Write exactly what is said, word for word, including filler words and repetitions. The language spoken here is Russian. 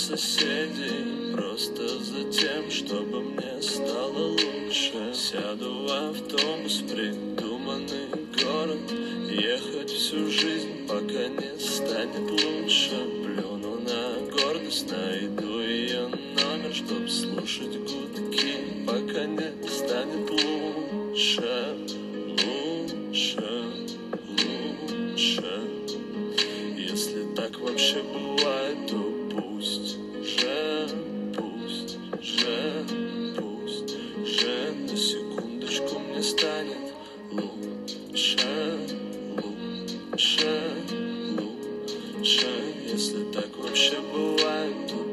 соседей, просто за тем, чтобы мне стало лучше. Сяду в автобус в придуманный город, ехать всю жизнь, пока не станет лучше. Плюну на гордость, найду ее номер, чтоб слушать гудки, пока не станет лучше, лучше, лучше. Если так вообще бывает, то пусть же, пусть же, пусть же на секундочку мне станет лучше, лучше, лучше. Если так вообще бывает, то